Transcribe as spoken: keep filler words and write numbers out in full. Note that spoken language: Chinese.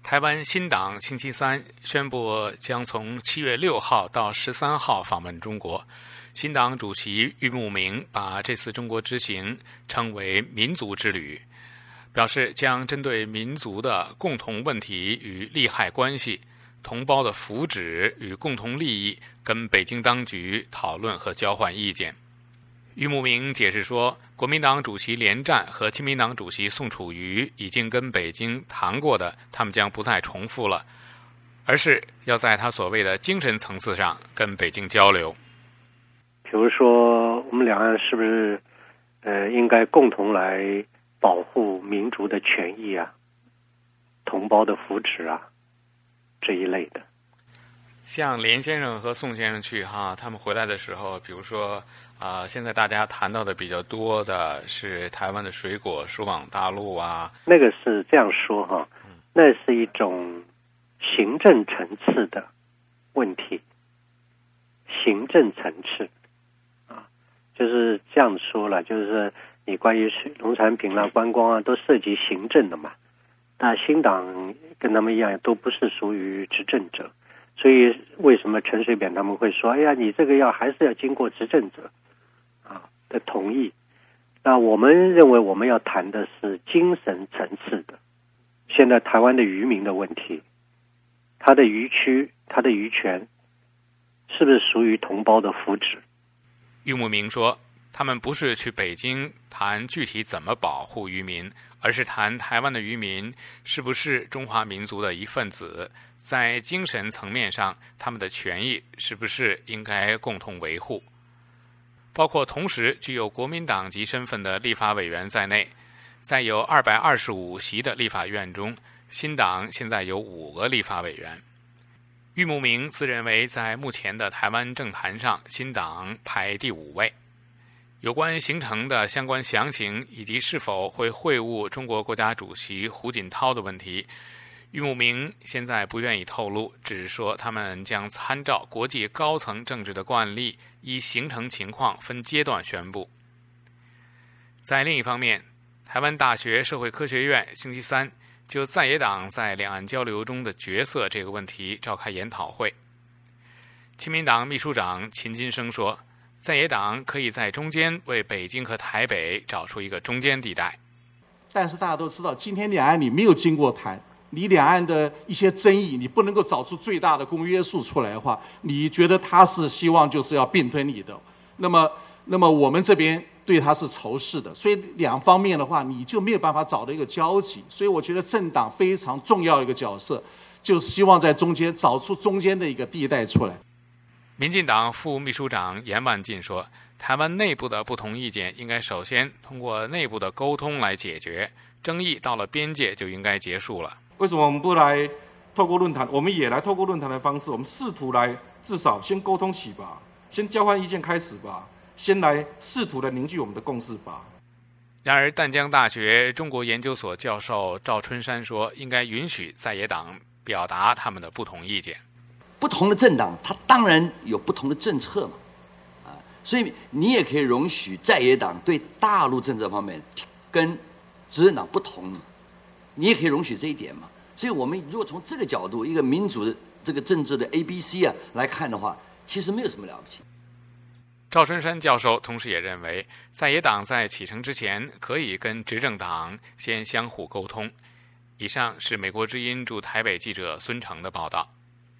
台湾新党星期三宣布将从七月六号到十三号访问中国。新党主席郁慕明把这次中国之行称为民族之旅，表示将针对民族的共同问题与利害关系、同胞的福祉与共同利益跟北京当局讨论和交换意见。郁慕明解释说，国民党主席连战和亲民党主席宋楚瑜已经跟北京谈过的，他们将不再重复了，而是要在他所谓的精神层次上跟北京交流。 比如说，我们两岸是不是呃应该共同来保护民族的权益啊、同胞的福祉啊这一类的。 像连先生和宋先生去哈，他们回来的时候，比如说啊、呃，现在大家谈到的比较多的是台湾的水果输往大陆啊。 那个是这样说哈，那是一种行政层次的问题，行政层次啊，就是这样说了，就是你关于农产品啦、观光啊，都涉及行政的嘛。那新党跟他们一样，都不是属于执政者。所以为什么陈水扁他们会说，哎呀，你这个要还是要经过执政者啊的同意？那我们认为我们要谈的是精神层次的，现在台湾的渔民的问题，他的渔区、他的渔权是不是属于同胞的福祉？ 郁慕明说，他们不是去北京谈具体怎么保护渔民，而是谈台湾的渔民是不是中华民族的一份子，在精神层面上，他们的权益是不是应该共同维护。包括同时具有国民党籍身份的立法委员在内，在有二百二十五席的立法院中，新党现在有五个立法委员。郁慕明自认为在目前的台湾政坛上，新党排第五位。有关行程的相关详情以及是否会会晤中国国家主席胡锦涛的问题，郁慕明现在不愿意透露，只是说他们将参照国际高层政治的惯例，依行程情况分阶段宣布。在另一方面，台湾大学社会科学院星期三就在野党在两岸交流中的角色这个问题召开研讨会。亲民党秘书长秦金生说，在野党可以在中间为北京和台北找出一个中间地带。 但是大家都知道，今天两岸你没有经过谈，你两岸的一些争议，你不能够找出最大的公约数出来的话，你觉得他是希望就是要并吞你的，那么那么我们这边对他是仇视的，所以两方面的话，你就没有办法找到一个交集。所以我觉得政党非常重要的一个角色，就是希望在中间找出中间的一个地带出来。 民进党副秘书长严万进说，台湾内部的不同意见应该首先通过内部的沟通来解决，争议到了边界就应该结束了。 为什么我们不来透过论坛，我们也来透过论坛的方式，我们试图来至少先沟通起吧，先交换意见开始吧，先来试图来凝聚我们的共识吧。 然而淡江大学中国研究所教授赵春山说，应该允许在野党表达他们的不同意见。 不同的政党，它当然有不同的政策嘛，啊，所以你也可以容许在野党对大陆政策方面跟执政党不同，你也可以容许这一点嘛。所以我们如果从这个角度，一个民主的这个政治的 A B C 啊来看的话，其实没有什么了不起。 赵春山教授同时也认为，在野党在启程之前可以跟执政党先相互沟通。以上是美国之音驻台北记者孙成的报道。